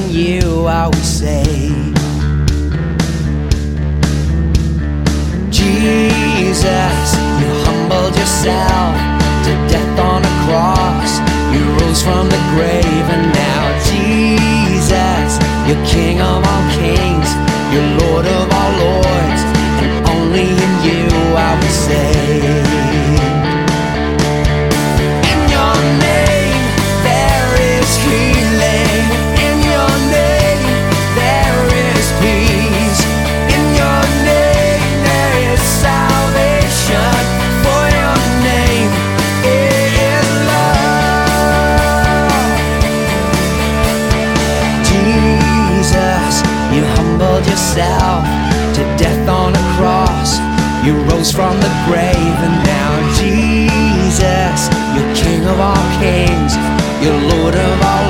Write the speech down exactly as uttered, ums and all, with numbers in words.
in you I will say, Jesus, you humbled yourself to death on a cross. You rose from the grave, and now Jesus, you're King of all kings, you're Lord of all lords, and only in you I will say, in your name there is healing, in your name there is peace, in your name there is salvation, for your name is love. Jesus, you humbled yourself to death on a cross. You rose from the grave, and now Jesus, you're King of all kings, you're Lord of all